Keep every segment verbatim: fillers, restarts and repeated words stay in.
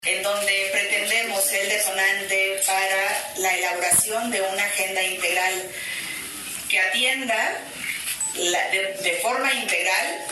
en donde pretendemos ser el detonante para la elaboración de una agenda integral que atienda la, de, de forma integral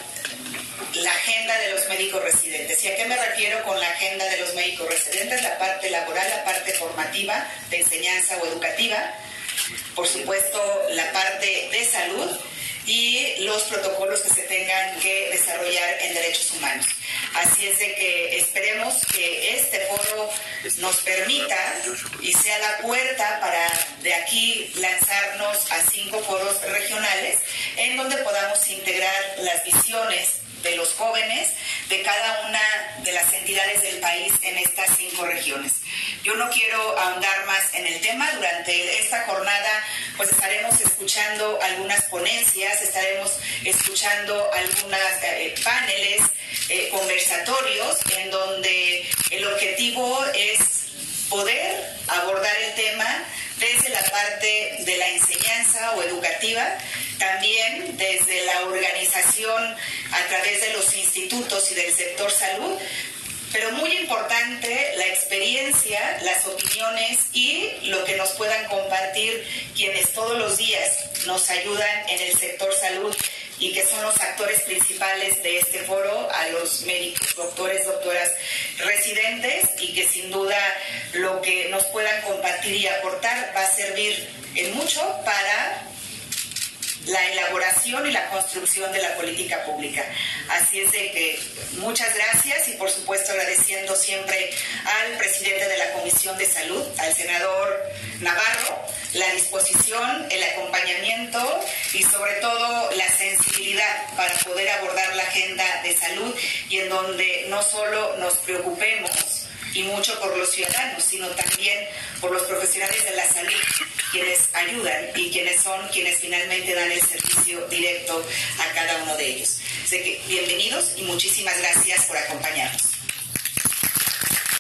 la agenda de los médicos residentes. ¿Y a qué me refiero con la agenda de los médicos residentes? La parte laboral, la parte formativa, de enseñanza o educativa, por supuesto la parte de salud y los protocolos que se tengan que desarrollar en derechos humanos. Así es de que esperemos que este foro nos permita y sea la puerta para de aquí lanzarnos a cinco foros regionales en donde podamos integrar las visiones de los jóvenes de cada una de las entidades del país en estas cinco regiones. Yo no quiero ahondar más en el tema. Durante esta jornada pues estaremos escuchando algunas ponencias, estaremos escuchando algunos eh, paneles, eh, conversatorios, en donde el objetivo es poder abordar el tema desde la parte de la enseñanza o educativa, también desde la organización a través de los institutos y del sector salud, pero muy importante la experiencia, las opiniones y lo que nos puedan compartir quienes todos los días nos ayudan en el sector salud y que son los actores principales de este foro, a los médicos, doctores, doctoras residentes, y que sin duda lo que nos puedan compartir y aportar va a servir en mucho para la elaboración y la construcción de la política pública. Así es de que muchas gracias y por supuesto agradeciendo siempre al presidente de la Comisión de Salud, al senador Navarro, la disposición, el acompañamiento y sobre todo la sensibilidad para poder abordar la agenda de salud y en donde no solo nos preocupemos y mucho por los ciudadanos, sino también por los profesionales de la salud, quienes ayudan y quienes son quienes finalmente dan el servicio directo a cada uno de ellos. Así que bienvenidos y muchísimas gracias por acompañarnos.